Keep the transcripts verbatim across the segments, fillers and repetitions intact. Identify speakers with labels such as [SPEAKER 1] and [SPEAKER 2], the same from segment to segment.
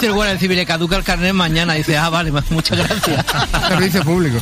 [SPEAKER 1] dice el guardia civil, le caduca el carnet mañana. Dice, ah, vale, muchas gracias.
[SPEAKER 2] Servicio público.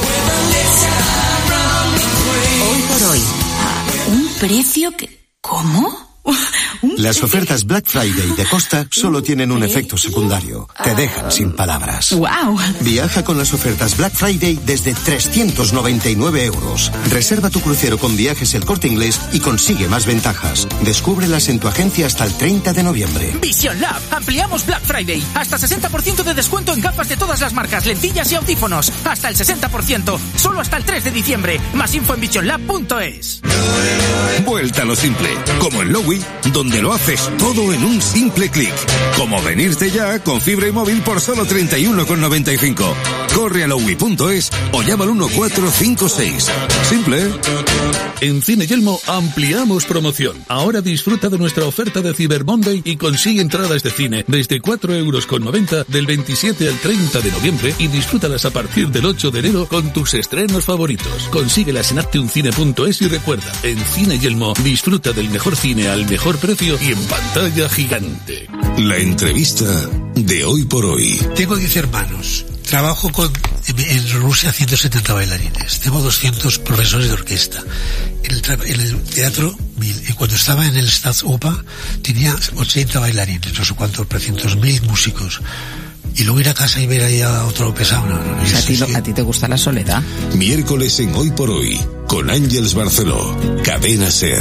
[SPEAKER 3] Hoy por hoy, a un precio que... ¿Cómo?
[SPEAKER 4] Las ofertas Black Friday de Costa solo tienen un efecto secundario. Te dejan sin palabras.
[SPEAKER 3] ¡Wow!
[SPEAKER 4] Viaja con las ofertas Black Friday desde trescientos noventa y nueve euros. Reserva tu crucero con Viajes El Corte Inglés y consigue más ventajas. Descúbrelas en tu agencia hasta el treinta de noviembre.
[SPEAKER 5] Vision Lab. Ampliamos Black Friday. Hasta sesenta por ciento de descuento en gafas de todas las marcas, lentillas y audífonos. Hasta el sesenta por ciento. Solo hasta el tres de diciembre. Más info en vision lab punto es.
[SPEAKER 6] Vuelta a lo simple. Como en Lowy, donde lo haces todo en un simple clic. Como venirte ya con fibra y móvil por solo treinta y uno con noventa y cinco. Corre a lowy punto es o llama al uno cuatro cinco seis. Simple.
[SPEAKER 7] En Cine Yelmo ampliamos promoción. Ahora disfruta de nuestra oferta de Cyber Monday y consigue entradas de cine desde cuatro euros con noventa del veintisiete al treinta de noviembre y disfrútalas a partir del ocho de enero con tus estrenos favoritos. Consíguelas en actiuncine punto es y recuerda, en Cine Yelmo disfruta del mejor cine al mejor precio y en pantalla gigante.
[SPEAKER 6] La entrevista de Hoy por Hoy.
[SPEAKER 8] Tengo diez hermanos. Trabajo con, en Rusia ciento setenta bailarines. Tengo doscientos profesores de orquesta. En el, tra- en el teatro, mil. Y cuando estaba en el Staatsoper tenía ochenta bailarines, no sé cuántos, trescientos mil músicos. Y luego ir a casa y ver ahí a otro pesado. No, no,
[SPEAKER 9] o sea, a, ti, sí. ¿A ti te gusta la soledad?
[SPEAKER 6] Miércoles en Hoy por Hoy, con Ángeles Barceló, Cadena SER.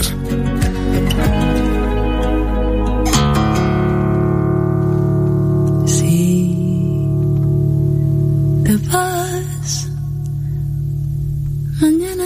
[SPEAKER 10] Te vas mañana.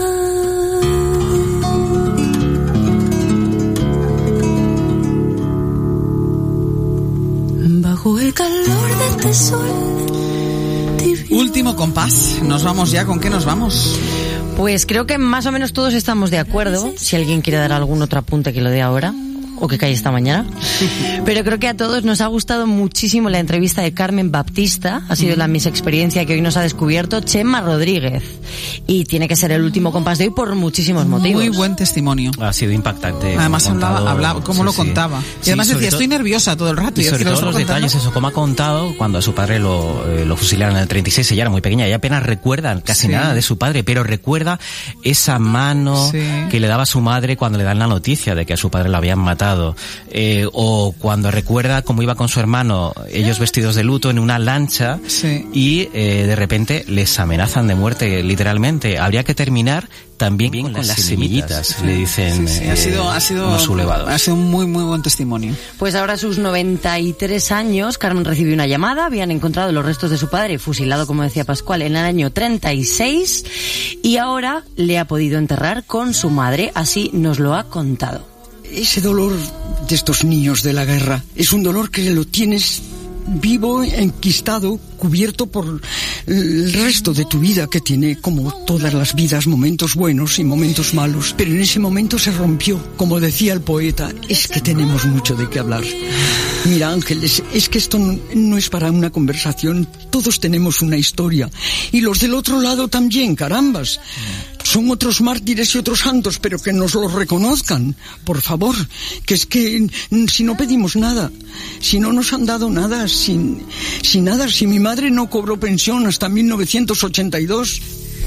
[SPEAKER 10] Bajo el calor de este sol divino.
[SPEAKER 9] Último compás. Nos vamos ya. ¿Con qué nos vamos?
[SPEAKER 11] Pues creo que más o menos todos estamos de acuerdo. Si alguien quiere dar algún otro apunte, que lo dé ahora. O que cae esta mañana. Pero creo que a todos nos ha gustado muchísimo la entrevista de Carmen Baptista. Ha sido la Miss Experiencia que hoy nos ha descubierto Chema Rodríguez. Y tiene que ser el último compás de hoy por muchísimos motivos.
[SPEAKER 9] Muy buen testimonio.
[SPEAKER 1] Ha sido impactante.
[SPEAKER 9] Además hablaba, hablaba cómo
[SPEAKER 1] sí,
[SPEAKER 9] lo
[SPEAKER 1] sí.
[SPEAKER 9] contaba. Y
[SPEAKER 1] sí,
[SPEAKER 9] además decía,
[SPEAKER 1] todo,
[SPEAKER 9] estoy nerviosa todo el rato.
[SPEAKER 1] Y, y sobre todo los
[SPEAKER 9] contando.
[SPEAKER 1] detalles, eso, como ha contado, cuando a su padre lo, eh, lo fusilaron en el treinta y seis, ella era muy pequeña, ella apenas recuerda casi sí. nada de su padre, pero recuerda esa mano sí. que le daba a su madre cuando le dan la noticia de que a su padre lo habían matado. Eh, Eh, o cuando recuerda cómo iba con su hermano, ellos vestidos de luto en una lancha
[SPEAKER 9] sí.
[SPEAKER 1] y eh, de repente les amenazan de muerte, literalmente. Habría que terminar también con, con las, las semillitas, semillitas, le dicen
[SPEAKER 9] sí, sí.
[SPEAKER 1] Eh,
[SPEAKER 9] ha sido, ha sido,
[SPEAKER 1] los sublevados.
[SPEAKER 9] Ha sido un muy, muy buen testimonio.
[SPEAKER 11] Pues ahora a sus noventa y tres años, Carmen recibió una llamada, habían encontrado los restos de su padre fusilado, como decía Pascual, en el año treinta y seis, y ahora le ha podido enterrar con su madre, así nos lo ha contado.
[SPEAKER 12] Ese dolor de estos niños de la guerra es un dolor que lo tienes vivo, enquistado, cubierto por el resto de tu vida, que tiene, como todas las vidas, momentos buenos y momentos malos. Pero en ese momento se rompió. Como decía el poeta, es que tenemos mucho de qué hablar. Mira, Ángeles, es que esto no, no es para una conversación. Todos tenemos una historia. Y los del otro lado también, carambas. Son otros mártires y otros santos, pero que nos los reconozcan, por favor. Que es que si no pedimos nada, si no nos han dado nada, sin, sin nada, si mi madre no cobró pensión hasta mil novecientos ochenta y dos.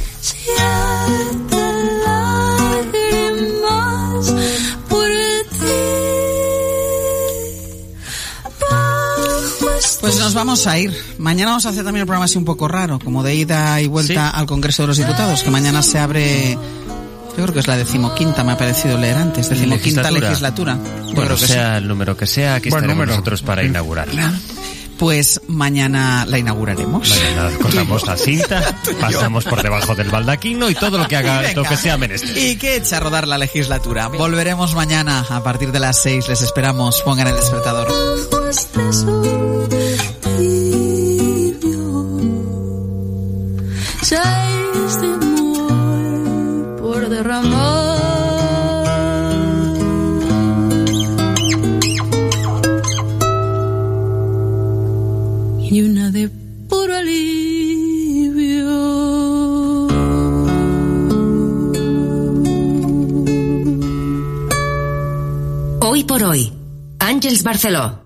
[SPEAKER 10] Siete lágrimas por ti.
[SPEAKER 9] Pues nos vamos a ir. Mañana vamos a hacer también el programa así un poco raro, como de ida y vuelta ¿Sí? al Congreso de los Diputados, que mañana se abre, yo creo que es la decimoquinta, me ha parecido leer antes, decimoquinta legislatura. legislatura.
[SPEAKER 1] Bueno, creo que sea sí. el número que sea, aquí Buen estaremos número. nosotros para inaugurarla.
[SPEAKER 9] Pues mañana la inauguraremos.
[SPEAKER 1] Mañana cortamos la cinta, pasamos por debajo del baldaquino y todo lo que haga, Venga, lo que sea menester.
[SPEAKER 9] Y que echa a rodar la legislatura. Volveremos mañana a partir de las seis. Les esperamos. Pongan el despertador.
[SPEAKER 10] Seis de amor por derramar. Y una de puro alivio.
[SPEAKER 3] Hoy por hoy, Ángeles Barceló.